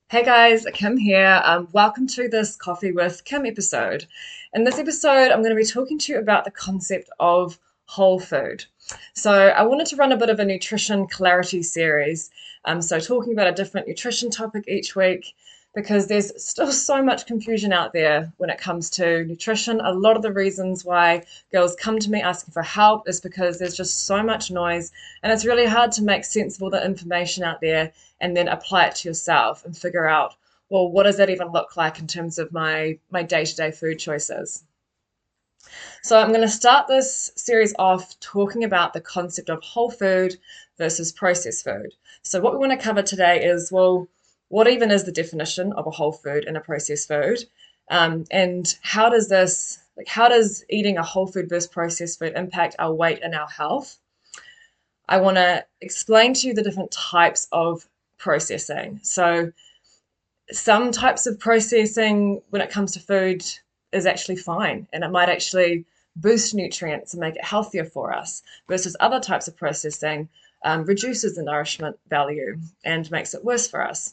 Hey guys, Kim here. Welcome to this Coffee with Kim episode. In this episode, I'm going to be talking to you about the concept of whole food. So, I wanted to run a bit of a nutrition clarity series. So, talking about a different nutrition topic each week because there's still so much confusion out there when it comes to nutrition. A lot of the reasons why girls come to me asking for help is because there's just so much noise and it's really hard to make sense of all the information out there and then apply it to yourself and figure out, well, what does that even look like in terms of my day-to-day food choices? So I'm going to start this series off talking about the concept of whole food versus processed food. So what we want to cover today is, well, what even is the definition of a whole food and a processed food? And how does eating a whole food versus processed food impact our weight and our health? I want to explain to you the different types of processing. So some types of processing when it comes to food is actually fine and it might actually boost nutrients and make it healthier for us, versus other types of processing reduces the nourishment value and makes it worse for us.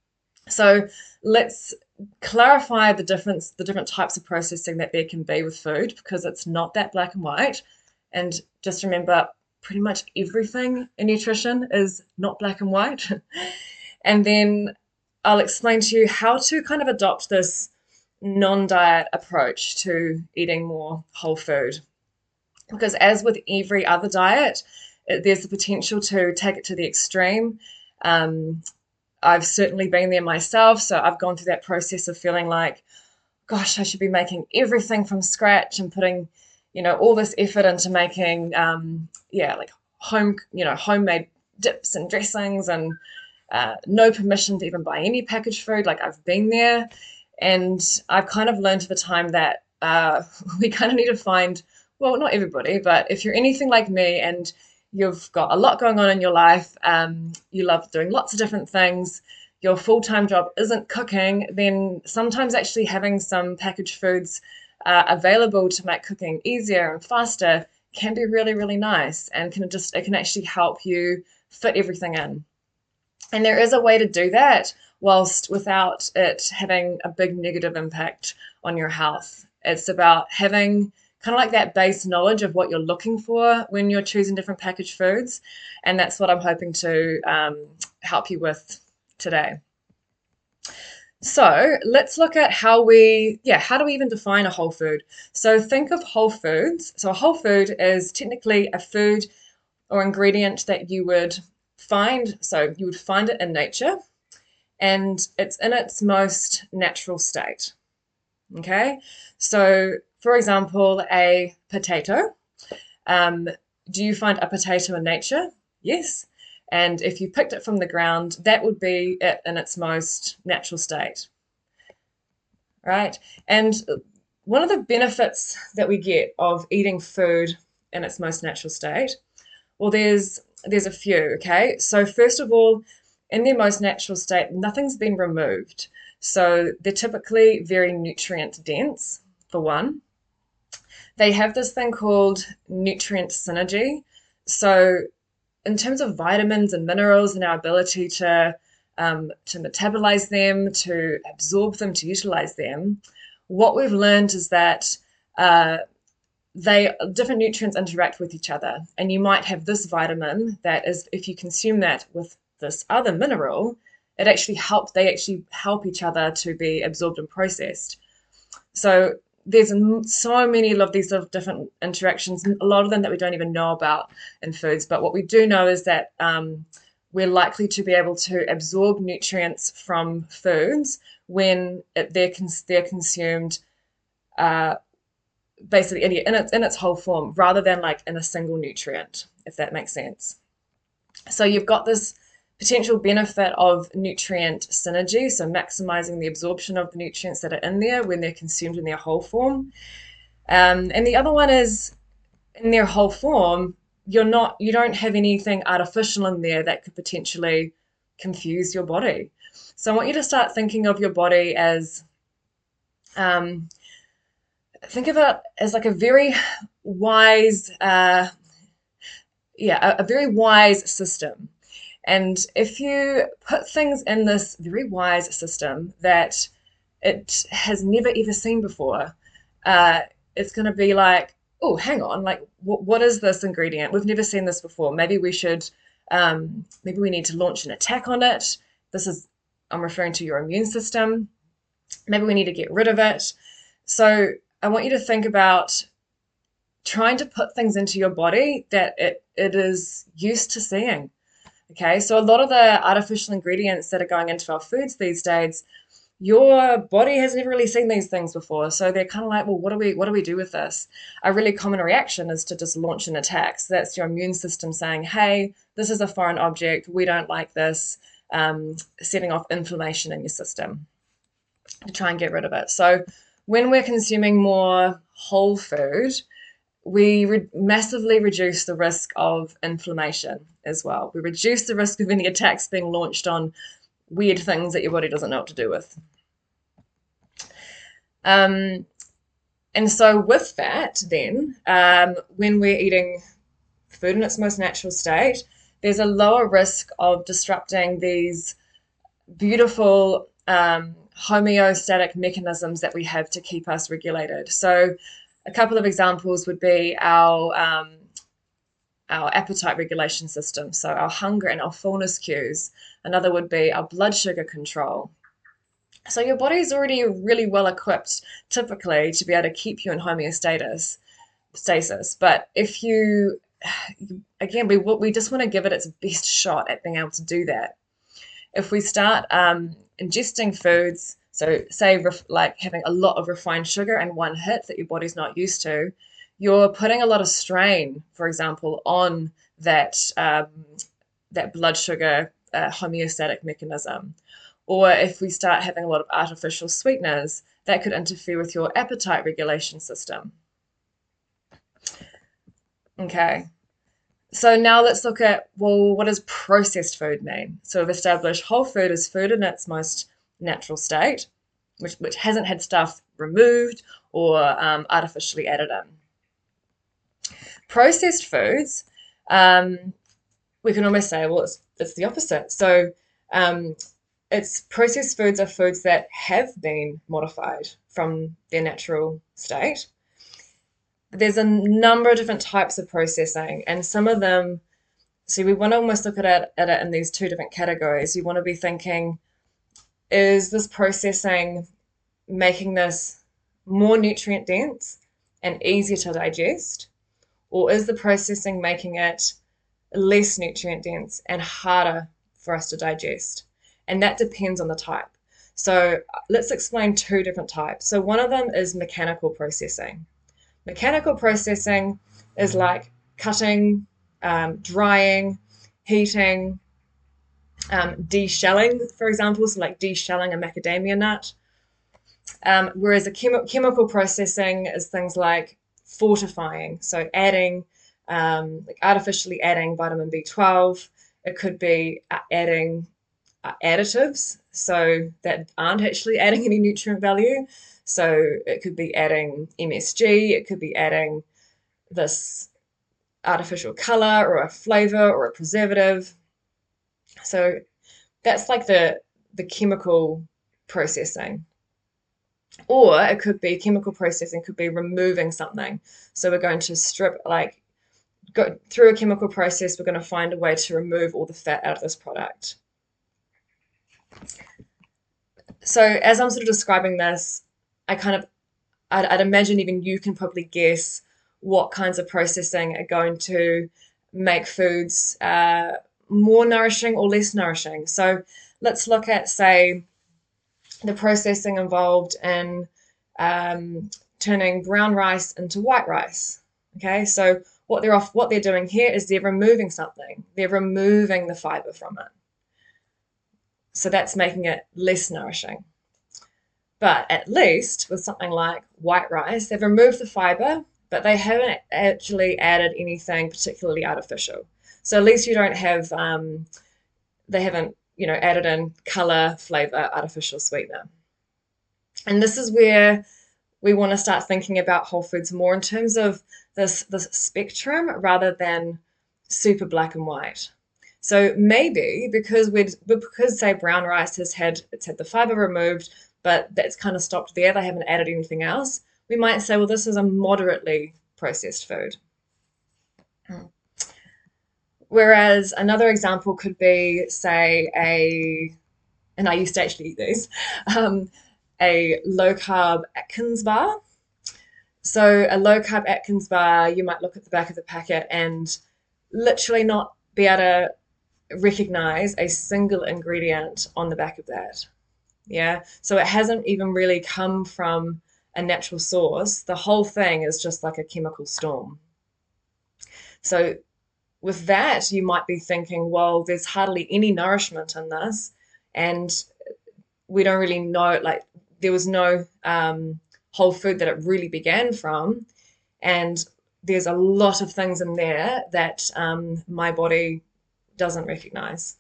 So let's clarify the different types of processing that there can be with food, because it's not that black and white. And just remember, pretty much everything in nutrition is not black and white. And then I'll explain to you how to kind of adopt this non-diet approach to eating more whole food. Because as with every other diet, there's the potential to take it to the extreme. Um, I've certainly been there myself, so I've gone through that process of feeling like, gosh, I should be making everything from scratch and putting, all this effort into making, like homemade dips and dressings and no permission to even buy any packaged food. Like I've been there, and I've kind of learned over time that we kind of need to find, well, not everybody, but if you're anything like me and you've got a lot going on in your life, you love doing lots of different things, your full-time job isn't cooking, then sometimes actually having some packaged foods available to make cooking easier and faster can be really, really nice, and it can actually help you fit everything in. And there is a way to do that whilst without it having a big negative impact on your health. It's about having kind of like that base knowledge of what you're looking for when you're choosing different packaged foods. And that's what I'm hoping to help you with today. So let's look at how do we even define a whole food? So think of whole foods. So a whole food is technically a food or ingredient that you would find it in nature, and it's in its most natural state. Okay, so for example, a potato. Um, do you find a potato in nature? Yes. And if you picked it from the ground, that would be it in its most natural state, right? And one of the benefits that we get of eating food in its most natural state, well, there's a few, okay? So first of all, in their most natural state, nothing's been removed. So they're typically very nutrient dense, for one. They have this thing called nutrient synergy. So in terms of vitamins and minerals and our ability to metabolize them, to absorb them, to utilize them, what we've learned is that uh, they different nutrients interact with each other, and you might have this vitamin that is, if you consume that with this other mineral, they actually help each other to be absorbed and processed. So there's so many of these sort of different interactions, a lot of them that we don't even know about in foods. But what we do know is that we're likely to be able to absorb nutrients from foods when they're consumed uh, basically in its whole form, rather than like in a single nutrient, if that makes sense. So you've got this potential benefit of nutrient synergy, so maximizing the absorption of the nutrients that are in there when they're consumed in their whole form. And the other one is, in their whole form, you don't have anything artificial in there that could potentially confuse your body. So I want you to start thinking of your body as um, think of it as like a very wise, a very wise system. And if you put things in this very wise system that it has never ever seen before, uh, it's going to be like, oh, hang on, like, what is this ingredient? We've never seen this before. Maybe we should, maybe we need to launch an attack on it. This is, I'm referring to your immune system. Maybe we need to get rid of it. So I want you to think about trying to put things into your body that it is used to seeing. Okay, so a lot of the artificial ingredients that are going into our foods these days, your body has never really seen these things before. So they're kind of like, well, what do we do with this? A really common reaction is to just launch an attack. So that's your immune system saying, hey, this is a foreign object. We don't like this, setting off inflammation in your system to try and get rid of it. So when we're consuming more whole food, we massively reduce the risk of inflammation as well. We reduce the risk of any attacks being launched on weird things that your body doesn't know what to do with. And so with that, then, when we're eating food in its most natural state, there's a lower risk of disrupting these beautiful homeostatic mechanisms that we have to keep us regulated. So a couple of examples would be our appetite regulation system, so our hunger and our fullness cues. Another would be our blood sugar control. So your body's already really well equipped, typically, to be able to keep you in homeostasis. But if you, again, we just want to give it its best shot at being able to do that. If we start ingesting foods, so say like having a lot of refined sugar in one hit that your body's not used to, you're putting a lot of strain, for example, on that that blood sugar homeostatic mechanism. Or if we start having a lot of artificial sweeteners, that could interfere with your appetite regulation system. Okay. So now let's look at, well, what does processed food mean? So we've established whole food is food in its most natural state, which hasn't had stuff removed or artificially added in. Processed foods, we can almost say, well, it's the opposite. So it's processed foods are foods that have been modified from their natural state. There's a number of different types of processing, and some of them, so we want to almost look at it in these two different categories. You want to be thinking, is this processing making this more nutrient dense and easier to digest? Or is the processing making it less nutrient dense and harder for us to digest? And that depends on the type. So let's explain two different types. So one of them is mechanical processing. Mechanical processing is like cutting, drying, heating, de-shelling, for example, so like de-shelling a macadamia nut. Whereas a chemical processing is things like fortifying, so adding, like artificially adding vitamin B12. It could be adding additives, so that aren't actually adding any nutrient value. So it could be adding MSG, it could be adding this artificial color or a flavor or a preservative. So that's like the chemical processing. Or it could be chemical processing, could be removing something. So we're going to strip, like, go through a chemical process, we're going to find a way to remove all the fat out of this product. So as I'm sort of describing this, I'd imagine even you can probably guess what kinds of processing are going to make foods more nourishing or less nourishing. So let's look at, say, the processing involved in turning brown rice into white rice. Okay, so what they're doing here is they're removing something. They're removing the fiber from it. So that's making it less nourishing. But at least with something like white rice, they've removed the fiber, but they haven't actually added anything particularly artificial. So at least you don't have, they haven't, added in color, flavor, artificial sweetener. And this is where we want to start thinking about whole foods more in terms of this spectrum rather than super black and white. So maybe because say brown rice it's had the fiber removed, but that's kind of stopped there. They haven't added anything else. We might say, well, this is a moderately processed food. Whereas another example could be, say, and I used to actually eat these, um, a low carb Atkins bar. So a low carb Atkins bar, you might look at the back of the packet and literally not be able to recognize a single ingredient on the back of that. Yeah. So it hasn't even really come from a natural source. The whole thing is just like a chemical storm. So with that, you might be thinking, well, there's hardly any nourishment in this, and we don't really know, like, there was no whole food that it really began from. And there's a lot of things in there that my body doesn't recognize.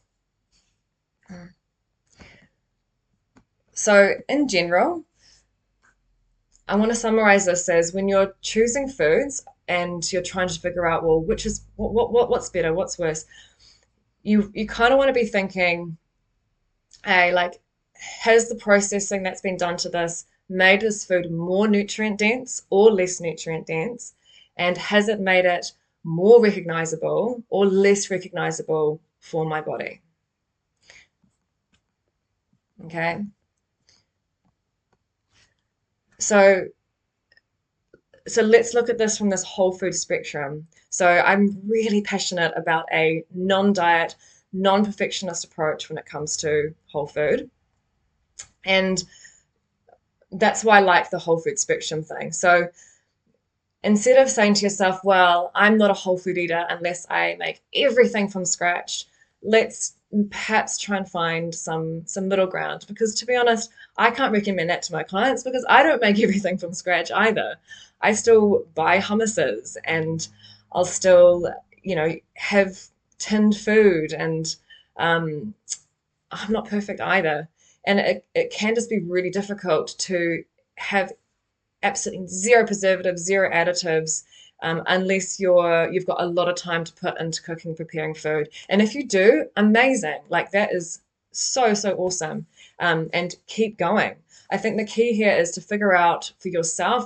So, in general, I want to summarize this as when you're choosing foods and you're trying to figure out, well, which is what's better, what's worse, you kind of want to be thinking, hey, like, has the processing that's been done to this made this food more nutrient dense or less nutrient dense? And has it made it more recognizable or less recognizable for my body? Okay. So let's look at this from this whole food spectrum. So I'm really passionate about a non-diet, non-perfectionist approach when it comes to whole food. And that's why I like the whole food spectrum thing. So instead of saying to yourself, well, I'm not a whole food eater unless I make everything from scratch, let's perhaps try and find some middle ground. Because to be honest, I can't recommend that to my clients because I don't make everything from scratch either. I still buy hummuses and I'll still, have tinned food, and um, I'm not perfect either. And it can just be really difficult to have absolutely zero preservatives, zero additives, unless you've got a lot of time to put into cooking, preparing food. And if you do, amazing. Like that is so, so awesome. And keep going. I think the key here is to figure out for yourself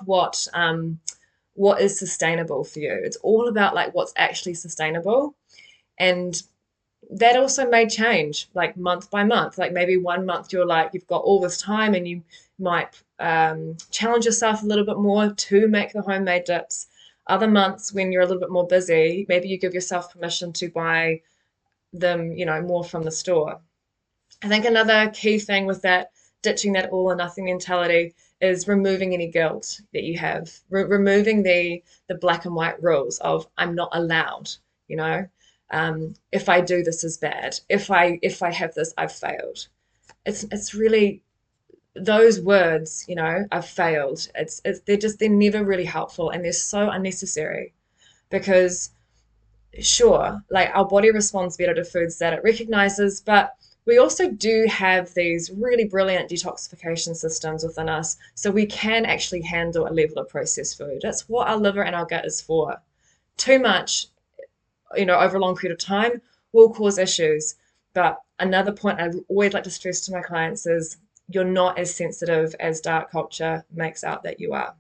what is sustainable for you. It's all about like what's actually sustainable. And that also may change like month by month. Like maybe one month you're like, you've got all this time and you might challenge yourself a little bit more to make the homemade dips. Other months when you're a little bit more busy, maybe you give yourself permission to buy them, more from the store. I think another key thing with that, ditching that all or nothing mentality, is removing any guilt that you have, removing the black and white rules of I'm not allowed, you know. If I do this is bad. If I have this, I've failed. It's really those words, I've failed. They're never really helpful and they're so unnecessary because sure, like our body responds better to foods that it recognizes, but we also do have these really brilliant detoxification systems within us, so we can actually handle a level of processed food. That's what our liver and our gut is for. Too much, over a long period of time will cause issues. But another point I always like to stress to my clients is you're not as sensitive as dark culture makes out that you are.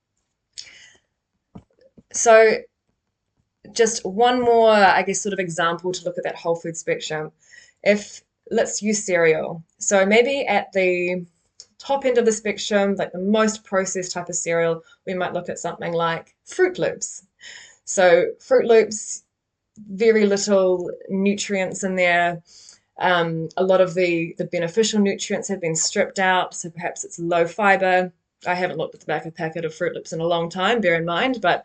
So just one more, I guess, sort of example to look at that whole food spectrum. If let's use cereal. So maybe at the top end of the spectrum, like the most processed type of cereal, we might look at something like Fruit Loops. So Fruit Loops, very little nutrients in there. A lot of the beneficial nutrients have been stripped out, so perhaps it's low fiber. I haven't looked at the back of a packet of Fruit Loops in a long time, bear in mind, but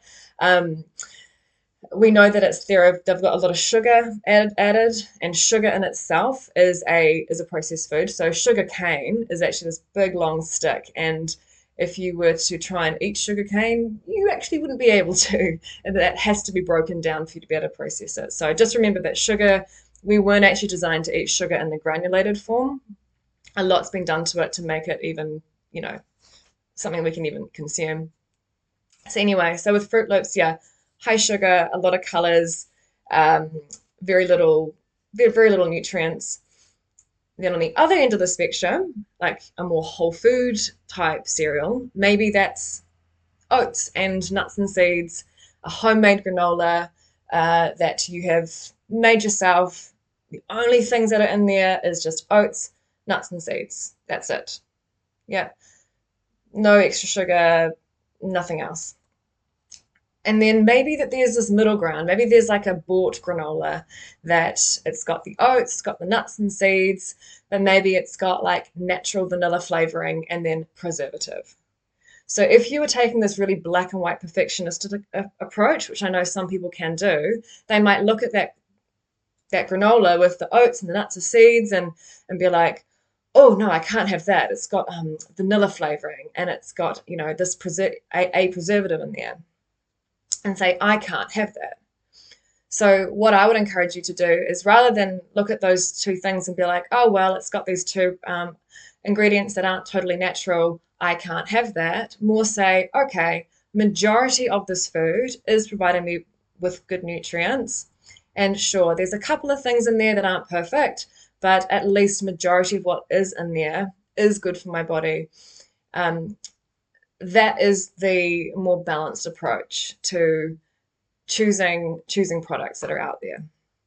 we know that they've got a lot of sugar added, and sugar in itself is a processed food. So sugar cane is actually this big long stick, and if you were to try and eat sugar cane, you actually wouldn't be able to, and that has to be broken down for you to be able to process it. So just remember that sugar, we weren't actually designed to eat sugar in the granulated form. A lot's been done to it to make it even, something we can even consume. So anyway, so with Fruit Loops, yeah, high sugar, a lot of colors, very little very little nutrients. Then on the other end of the spectrum, like a more whole food type cereal, maybe that's oats and nuts and seeds, a homemade granola that you have made yourself. The only things that are in there is just oats, nuts, and seeds. That's it. Yeah. No extra sugar, nothing else. And then maybe that there's this middle ground. Maybe there's like a bought granola that it's got the oats, it's got the nuts and seeds, but maybe it's got like natural vanilla flavoring and then preservative. So if you were taking this really black and white perfectionist approach, which I know some people can do, they might look at that granola with the oats and the nuts and seeds and be like, oh no, I can't have that. It's got vanilla flavoring and it's got this a preservative in there, and say I can't have that. So what I would encourage you to do is rather than look at those two things and be like, oh well, it's got these two ingredients that aren't totally natural, I can't have that. More say, okay, majority of this food is providing me with good nutrients. And sure, there's a couple of things in there that aren't perfect, but at least majority of what is in there is good for my body. That is the more balanced approach to choosing products that are out there.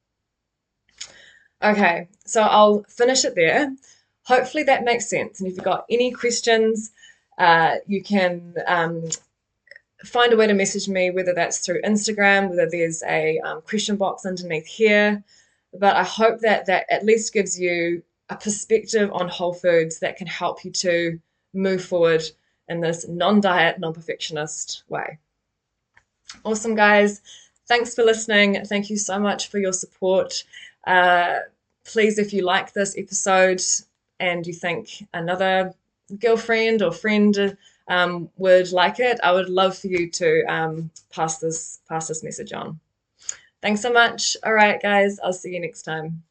Okay, so I'll finish it there. Hopefully that makes sense. And if you've got any questions, you can find a way to message me, whether that's through Instagram, whether there's a question box underneath here. But I hope that at least gives you a perspective on whole foods that can help you to move forward in this non-diet, non-perfectionist way. Awesome, guys. Thanks for listening. Thank you so much for your support. Please, if you like this episode and you think another girlfriend or friend would like it, I would love for you to pass this message on. Thanks so much. All right, guys, I'll see you next time.